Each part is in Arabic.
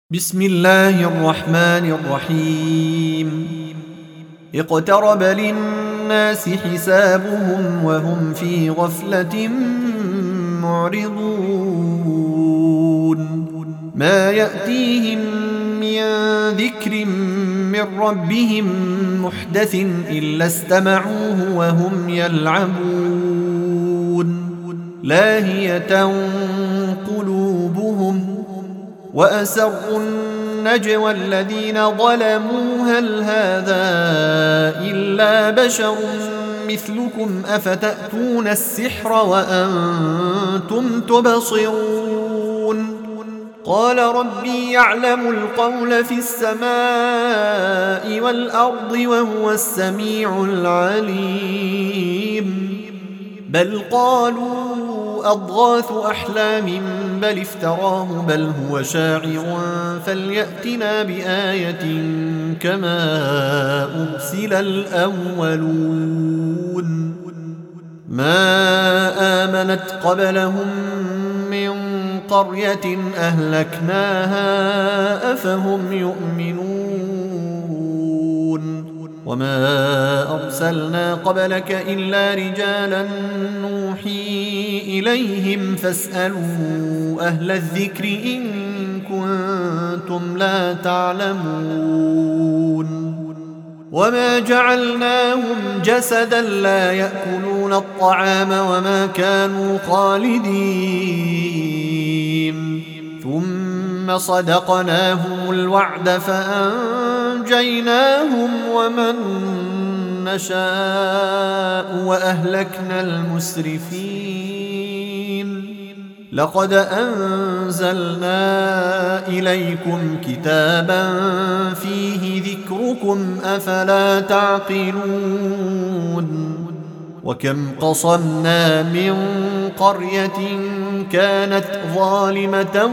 بسم الله الرحمن الرحيم اقترب للناس حسابهم وهم في غفلة معرضون ما يأتيهم من ذكر من ربهم محدث إلا استمعوه وهم يلعبون لاهية قلوبهم وأسروا النجوى الذين ظلموا هل هذا إلا بشر مثلكم أفتأتون السحر وأنتم تبصرون قال ربي يعلم القول في السماء والأرض وهو السميع العليم بل قالوا أضغاث أحلام بل افتراه بل هو شاعر فليأتنا بآية كما أرسل الأولون ما آمنت قبلهم من قرية أهلكناها أفهم يؤمنون وما أرسلنا قبلك إلا رجالا نوحي إليهم فاسألوا أهل الذكر إن كنتم لا تعلمون وما جعلناهم جسدا لا يأكلون الطعام وما كانوا خالدين ثم صدقناهم الوعد فأنجيناهم ومن نشاء وأهلكنا المسرفين لقد أنزلنا إليكم كتابا فيه ذكركم أفلا تعقلون وكم قصمنا من قرية كانت ظالمة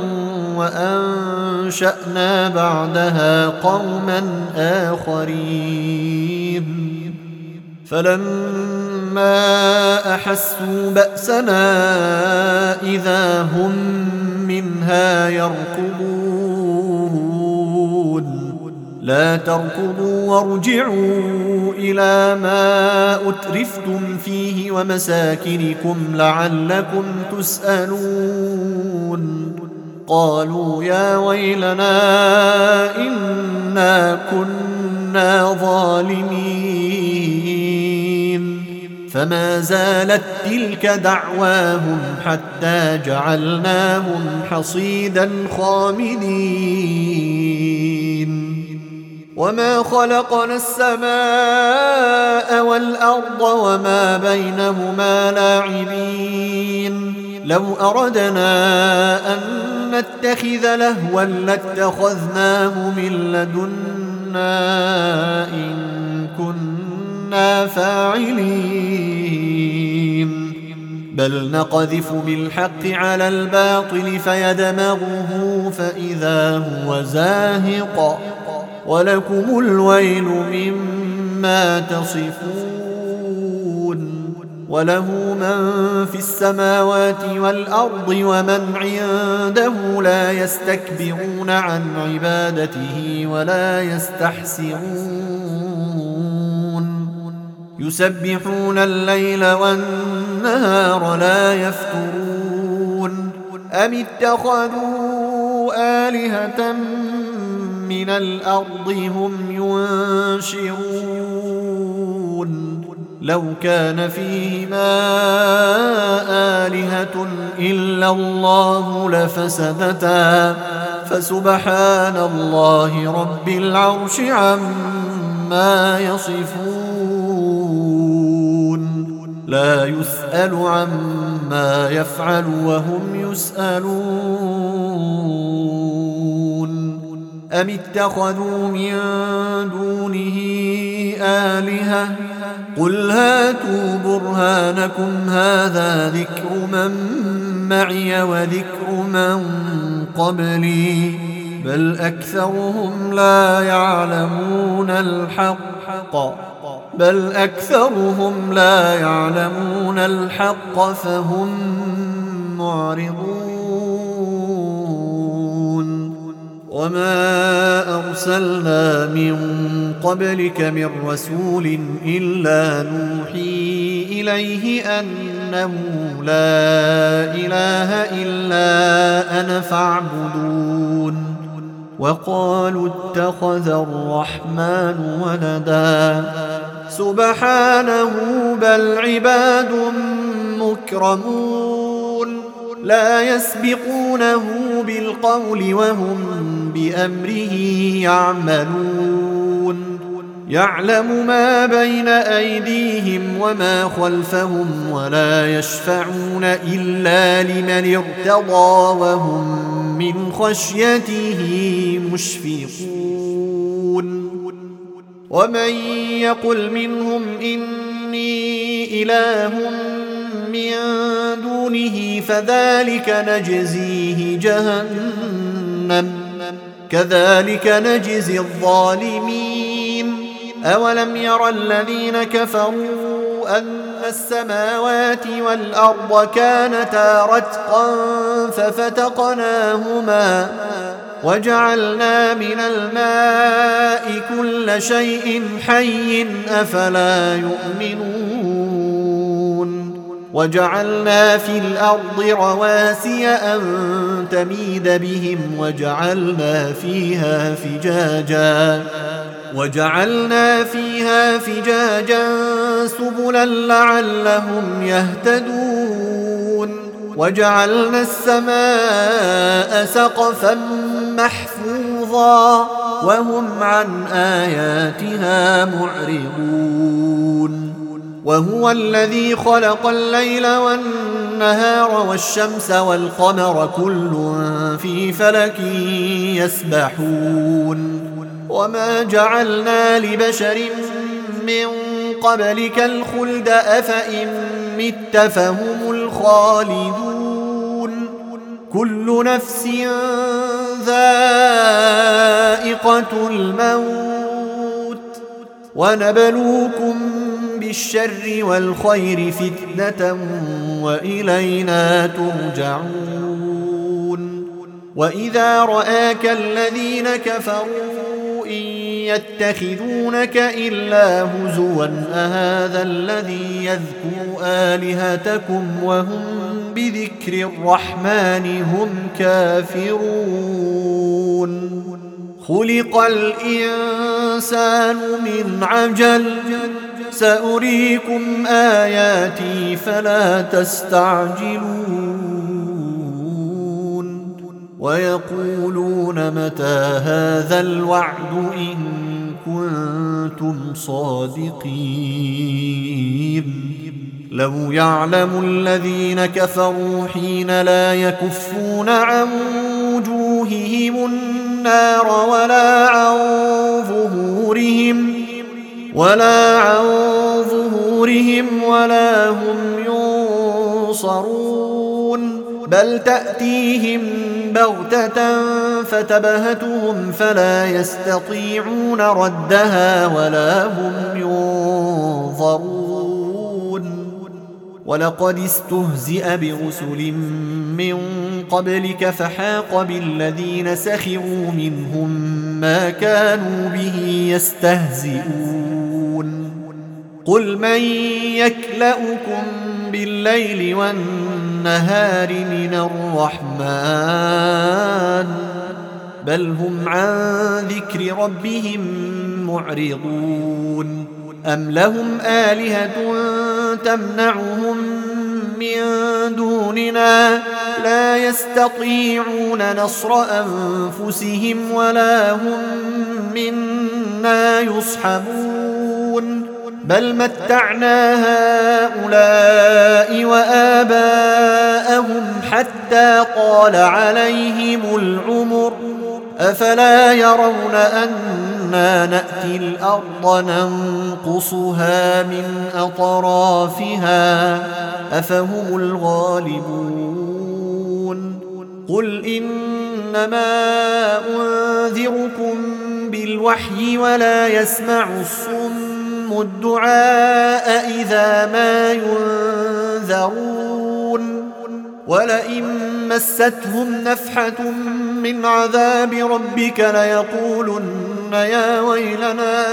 وأنشأنا بعدها قوما آخرين فلما أحسوا بأسنا إذا هم منها يركضون لا تركضوا وارجعوا إلى ما أترفتم فيه ومساكنكم لعلكم تسألون قالوا يا ويلنا إنا كنا ظالمين فما زالت تلك دعواهم حتى جعلناهم حصيدا خامدين وما خلقنا السماء والأرض وما بينهما لاعبين لو أردنا أن نتخذ لهوا لاتخذناه من لدنا إن كنا فاعلين بل نقذف بالحق على الباطل فيدمغه فإذا هو زاهق ولكم الويل مما تصفون وله من في السماوات والأرض ومن عنده لا يستكبرون عن عبادته ولا يستحسرون يسبحون الليل والنهار لا يفترون أم اتخذوا آلهة من الأرض هم ينشرون لو كان فيهما آلهة إلا الله لفسدتا فسبحان الله رب العرش عما يصفون لا يسأل عما يفعل وهم يسألون أم اتخذوا من دونه آلهة قل هاتوا برهانكم هذا ذكر من معي وذكر من قبلي بل أكثرهم لا يعلمون الحق فهم معرضون وما أرسلنا من قبلك من رسول إلا نوحي إليه أنه لا إله إلا أنا فاعبدون وقالوا اتخذ الرحمن ولدا سبحانه بل عباد مكرمون لا يسبقونه بالقول وهم بأمره يعملون يعلم ما بين أيديهم وما خلفهم ولا يشفعون إلا لمن ارتضى وهم من خشيته مشفقون ومن يقل منهم إني إله من دونه فذلك نجزيه جهنم كذلك نجزي الظالمين أولم ير الذين كفروا أن السماوات والأرض كانتا رتقا ففتقناهما وجعلنا من الماء كل شيء حي أفلا يؤمنون وجعلنا في الأرض رواسي أن تميد بهم وجعلنا فيها فجاجا سبلا لعلهم يهتدون وجعلنا السماء سقفا محفوظا وهم عن آياتها معرضون وهو الذي خلق الليل والنهار والشمس والقمر كل في فلك يسبحون وما جعلنا لبشر من قبلك الخلد أفإن مت فهم الخالدون كل نفس ذائقة الموت ونبلوكم بالشر والخير فتنة وإلينا ترجعون وإذا رآك الذين كفروا إن يتخذونك إلا هزوا أهذا الذي يذكر آلهتكم وهم بذكر الرحمن هم كافرون خلق الإنسان من عجل سأريكم آياتي فلا تستعجلون ويقولون متى هذا الوعد إن كنتم صادقين لو يعلم الذين كفروا حين لا يكفون عن وجوههم النار ولا عن ظهورهم ولا هم ينصرون بل تأتيهم بغتة فتبهتهم فلا يستطيعون ردها ولا هم ينظرون ولقد استهزئ برسل من قبلك فحاق بالذين سخروا منهم ما كانوا به يستهزئون قل من يكلؤكم بالليل والنهار من الرحمن بل هم عن ذكر ربهم معرضون أم لهم آلهة تمنعهم من دوننا لا يستطيعون نصر أنفسهم ولا هم منا يصحبون بل متعنا هؤلاء وآباءهم حتى طال عليهم العمر أفلا يرون أنا نأتي الأرض ننقصها من أطرافها أفهم الغالبون قل إنما أنذركم بالوحي ولا يسمع الصم الدعاء إذا ما ينذرون ولئن مستهم نفحة من عذاب ربك ليقولن يا ويلنا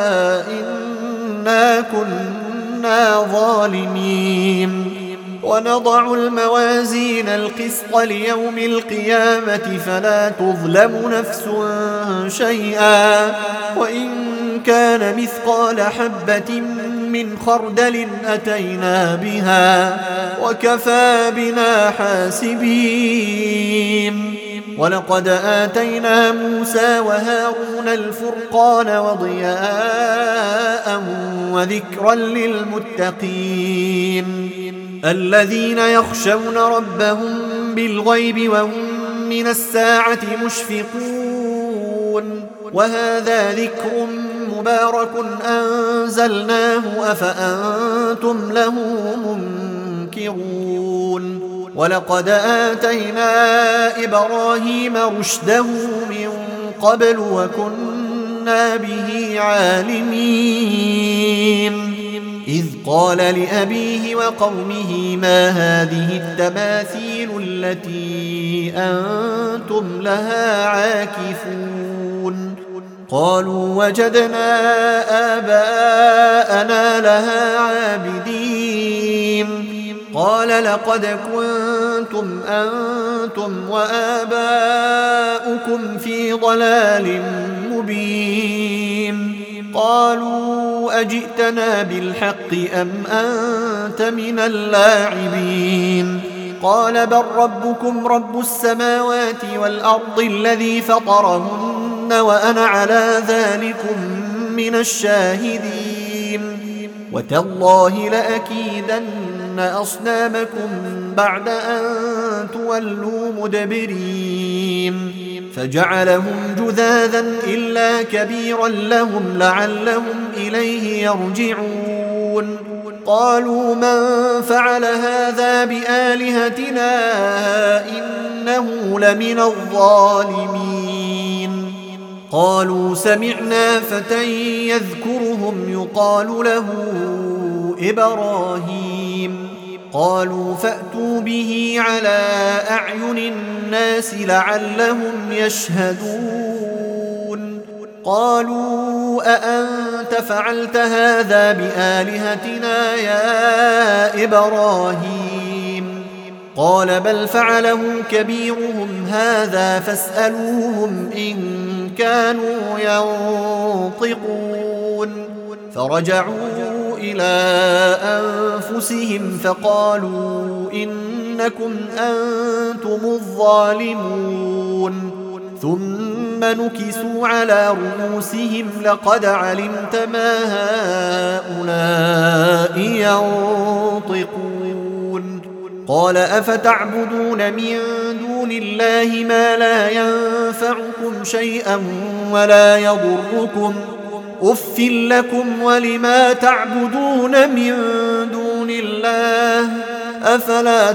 إنا كنا ظالمين ونضع الموازين القسط ليوم القيامة فلا تظلم نفس شيئا وإن كان مثقال حبة من خردل أتينا بها وكفى بنا حاسبين ولقد آتينا موسى وهارون الفرقان وضياء وذكرا للمتقين الذين يخشون ربهم بالغيب وهم من الساعة مشفقون وهذا ذكر مبارك أنزلناه أفأنتم له منكرون ولقد آتينا إبراهيم رشده من قبل وكنا به عالمين إذ قال لأبيه وقومه ما هذه التماثيل التي أنتم لها عاكفون قالوا وجدنا آباءنا لها عابدين قال لقد كنتم أنتم وآباؤكم في ضلال مبين قالوا أجئتنا بالحق أم أنت من اللاعبين قال بل ربكم رب السماوات والأرض الذي فطرهن وأنا على ذلكم من الشاهدين وتالله لأكيدن أصنامكم بعد أن تولوا مدبرين فجعلهم جذاذا إلا كبيرا لهم لعلهم إليه يرجعون قالوا من فعل هذا بآلهتنا إنه لمن الظالمين قالوا سمعنا فتى يذكرهم يقال له إبراهيم قالوا فأتوا به على أعين الناس لعلهم يشهدون قالوا أأنت فعلت هذا بآلهتنا يا إبراهيم قال بل فعله كبيرهم هذا فاسألوهم إن كانوا ينطقون فرجعوا إلى أنفسهم فقالوا إنكم أنتم الظالمون ثم نكسوا على رؤوسهم لقد علمت ما هؤلاء ينطقون قال أفتعبدون من دون الله ما لا ينفعكم شيئا ولا يضركم أف لكم ولما تعبدون من دون الله أفلا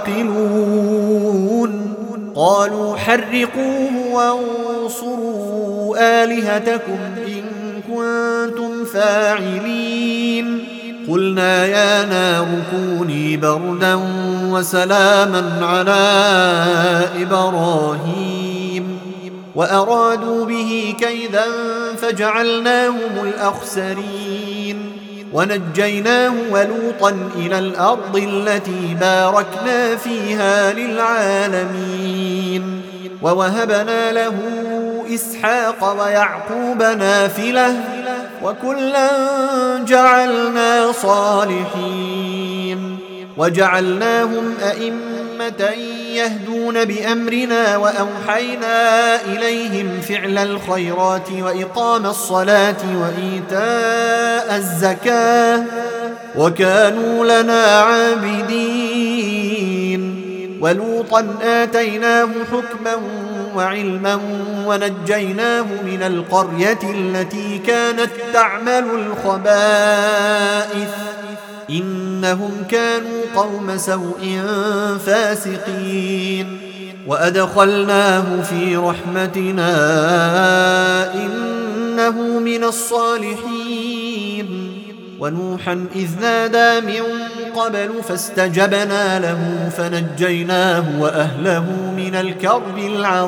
تعقلون قالوا حرقوه وانصروا آلهتكم إن كنتم فاعلين قلنا يا نار كوني بردا وسلاما على إبراهيم وأرادوا به كيدا فجعلناهم الأخسرين ونجيناه ولوطا إلى الأرض التي باركنا فيها للعالمين ووهبنا له إسحاق ويعقوب نافلة وكلا جعلنا صالحين وجعلناهم أئمة يهدون بأمرنا وأوحينا إليهم فعل الخيرات وإقام الصلاة وإيتاء الزكاة وكانوا لنا عابدين ولوطا آتيناه حكما وعلما ونجيناه من القرية التي كانت تعمل الخبائث إنهم كانوا قوم سوء فاسقين وأدخلناه في رحمتنا إنه من الصالحين ونوحا إذ نادى من قبل فاستجبنا له فنجيناه وأهله من الكرب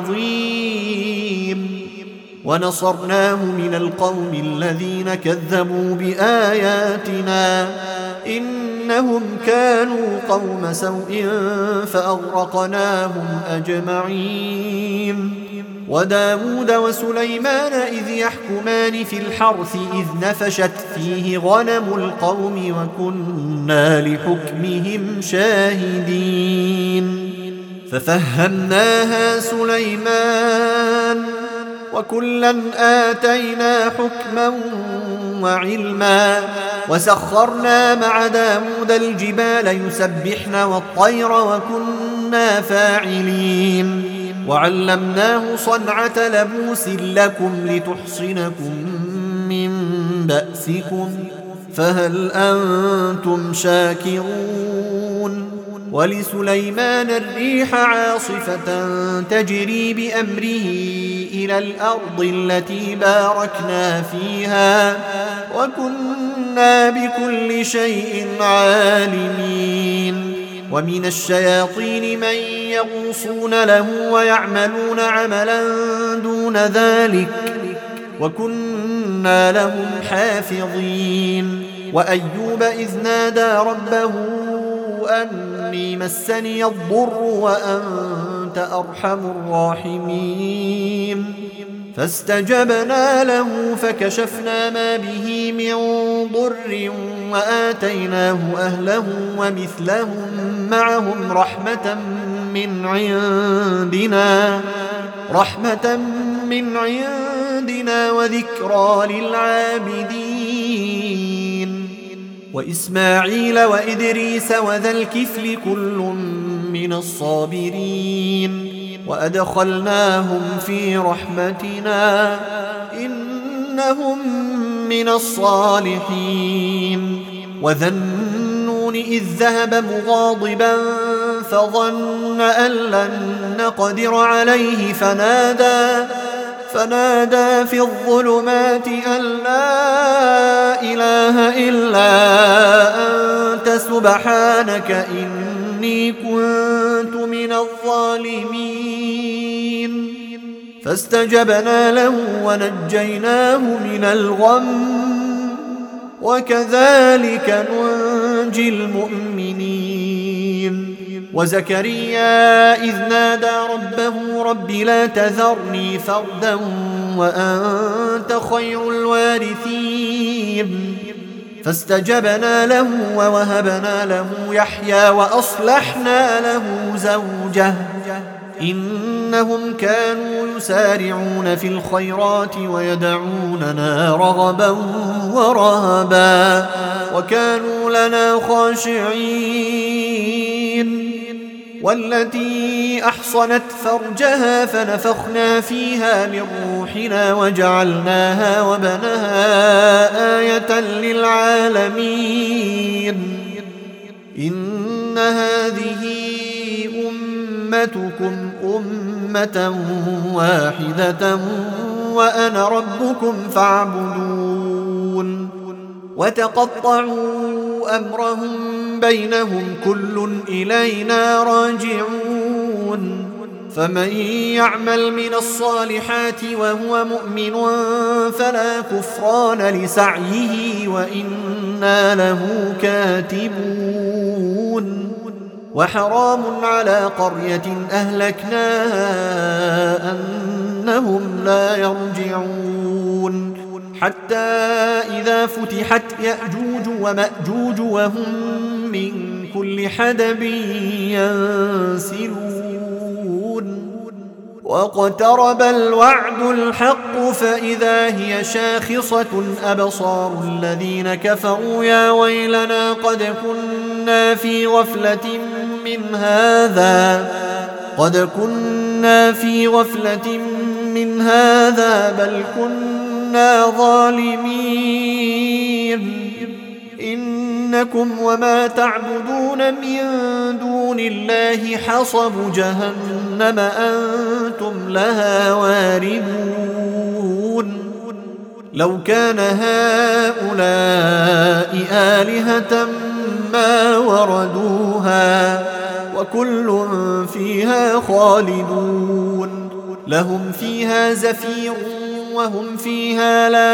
العظيم ونصرناه من القوم الذين كذبوا بآياتنا إنهم كانوا قوم سوء فأغرقناهم أجمعين. وداود وسليمان إذ يحكمان في الحرث إذ نفشت فيه غنم القوم وكنا لحكمهم شاهدين ففهمناها سليمان وكلا آتينا حكما وعلما وسخرنا مع داود الجبال يسبحن والطير وكنا فاعلين وعلمناه صنعة لبوس لكم لتحصنكم من بأسكم فهل أنتم شاكرون. ولسليمان الريح عاصفة تجري بأمره إلى الأرض التي باركنا فيها وكنا بكل شيء عالمين. ومن الشياطين من يغوصون له ويعملون عملا دون ذلك وكنا لهم حافظين. وأيوب إذ نادى ربه أني مسني الضر وأنت أرحم الراحمين فاستجبنا له فكشفنا ما به من ضر وآتيناه أهله ومثلهم معهم رحمة من عندنا وذكرى للعابدين. وإسماعيل وإدريس وذا الكفل كل من الصابرين وأدخلناهم في رحمتنا إنهم من الصالحين. وذا النون إذ ذهب مغاضبا فظن أن لن نقدر عليه فنادى في الظلمات أن لا إله إلا أنت سبحانك إني كنت من الظالمين فاستجبنا له ونجيناه من الغم وكذلك ننجي المؤمنين. وزكريا إذ نادى ربه رب لا تذرني فردا وأنت خير الوارثين فاستجبنا له ووهبنا له يحيى وأصلحنا له زوجه إنهم كانوا يسارعون في الخيرات ويدعوننا رغبا ورهبا وكانوا لنا خاشعين. والتي أحصنت فرجها فنفخنا فيها من روحنا وجعلناها وبنها آية للعالمين. إن هذه أمتكم أمة واحدة وأنا ربكم فاعبدون. وتقطعوا أمرهم بينهم كل إلينا راجعون. فمن يعمل من الصالحات وهو مؤمن فلا كفران لسعيه وإنا له كاتبون. وحرام على قرية أهلكناها أنهم لا يرجعون حتى إذا فتحت يأجوج ومأجوج وهم من كل حدب ينسلون. واقترب الوعد الحق فإذا هي شاخصة أبصار الذين كفروا يا ويلنا قد كنا في غفلة من هذا بل كنا ظالمين. إنكم وما تعبدون من دون الله حصب جهنم أنتم لها واردون. لو كان هؤلاء آلهة ما وردوها وكل فيها خالدون لهم فيها زفير وهم فيها لا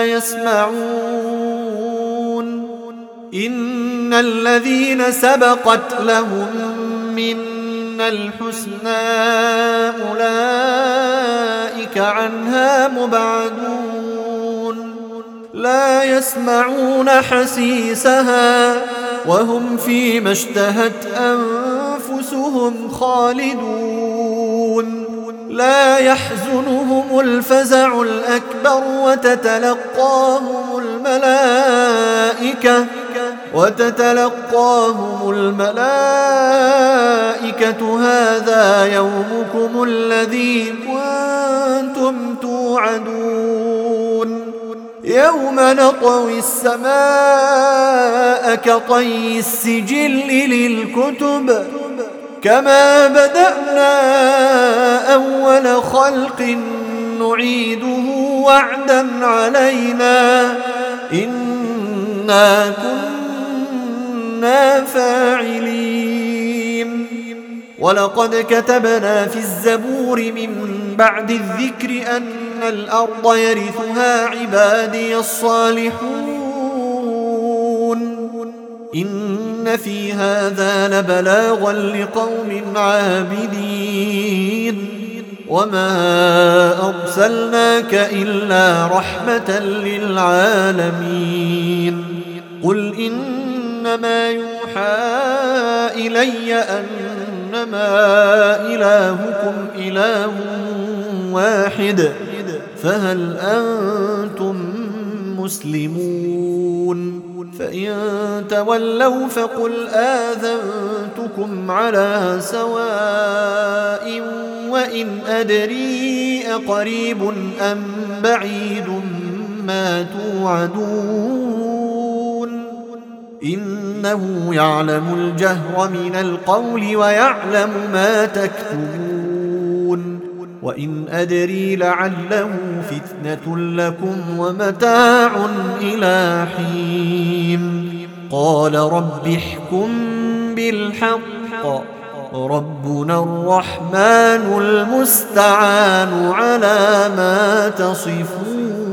يسمعون إن الذين سبقت لهم منا الحسنى أولئك عنها مبعدون لا يسمعون حسيسها وهم فيما اشتهت أنفسهم خالدون لا يحزنهم الفزع الأكبر وتتلقاهم الملائكة هذا يومكم الذي كنتم توعدون يوم نطوي السماء كطي السجل للكتب كما بدأنا أول خلق نعيده وعدا علينا إنا كنا فاعلين ولقد كتبنا في الزبور من بعد الذكر أن الأرض يرثها عبادي الصالحون إن في هذا لبلاغا لقوم عابدين وما أرسلناك إلا رحمة للعالمين قل إنما يوحى إلي أنما إلهكم إله واحد فهل أنتم مسلمون فإن تولوا فقل آذنتكم على سواء وإن أدري أقريب أم بعيد ما توعدون إنه يعلم الجهر من القول ويعلم ما تكتمون وإن أدري لعله فتنة لكم ومتاع إلى حين قال رب احكم بالحق ربنا الرحمن المستعان على ما تصفون.